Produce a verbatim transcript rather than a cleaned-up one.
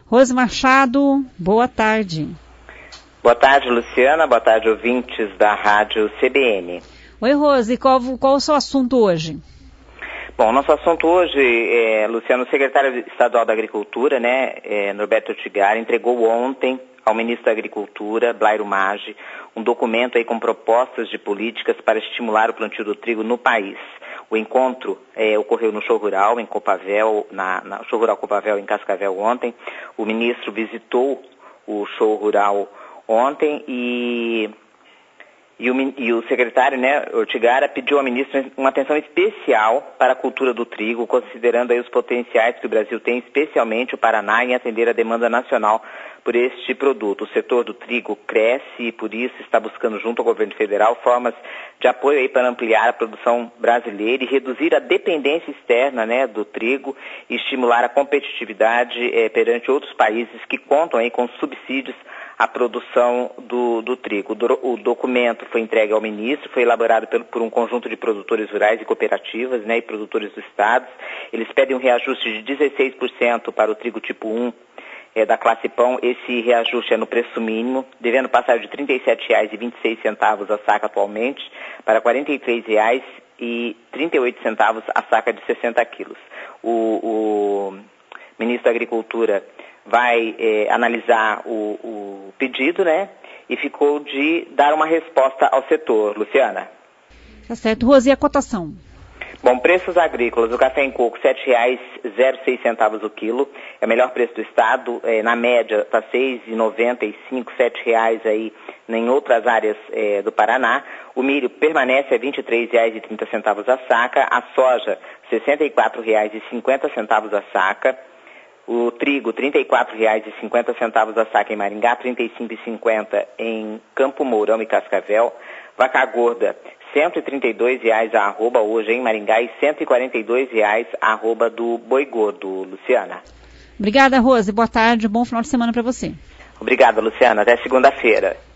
Rose Machado, boa tarde. Boa tarde, Luciana. Boa tarde, ouvintes da Rádio C B N. Oi, Rose. Qual, qual o seu assunto hoje? Bom, nosso assunto hoje, é, Luciano, o secretário estadual da Agricultura, né, é, Norberto Ortigara, entregou ontem ao ministro da Agricultura, Blairo Maggi, um documento aí com propostas de políticas para estimular o plantio do trigo no país. O encontro é, ocorreu no show rural em Copavel, na, na show rural Copavel em Cascavel ontem. O ministro visitou o show rural ontem e, e, o, e o secretário, né, Ortigara, pediu ao ministro uma atenção especial para a cultura do trigo, considerando aí os potenciais que o Brasil tem, especialmente o Paraná, em atender a demanda nacional por este produto. O setor do trigo cresce e, por isso, está buscando, junto ao governo federal, formas de apoio aí para ampliar a produção brasileira e reduzir a dependência externa, né, do trigo e estimular a competitividade eh, perante outros países que contam aí com subsídios à produção do, do trigo. O, do, o documento foi entregue ao ministro, foi elaborado pelo, por um conjunto de produtores rurais e cooperativas, né, e produtores do estado. Eles pedem um reajuste de dezesseis por cento para o trigo tipo um, É, da classe pão. Esse reajuste é no preço mínimo, devendo passar de trinta e sete reais e vinte e seis centavos a saca atualmente para quarenta e três reais e trinta e oito centavos a saca de sessenta quilos. O, o ministro da Agricultura vai é, analisar o, o pedido, né, e ficou de dar uma resposta ao setor. Luciana. Tá certo. Rose, e a cotação? Bom, preços agrícolas, o café em coco, sete reais e seis centavos o quilo, é o melhor preço do estado, é, na média está seis reais e noventa e cinco, sete reais aí em outras áreas é, do Paraná. O milho permanece a vinte e três reais e trinta centavos a saca, a soja, sessenta e quatro reais e cinquenta centavos a saca, o trigo, trinta e quatro reais e cinquenta centavos a saca em Maringá, trinta e cinco reais e cinquenta centavos em Campo Mourão e Cascavel, vaca gorda, cento e trinta e dois reais a arroba hoje em Maringá e cento e quarenta e dois reais a arroba do boi gordo, Luciana. Obrigada, Rose. Boa tarde. Bom final de semana para você. Obrigada, Luciana. Até segunda-feira.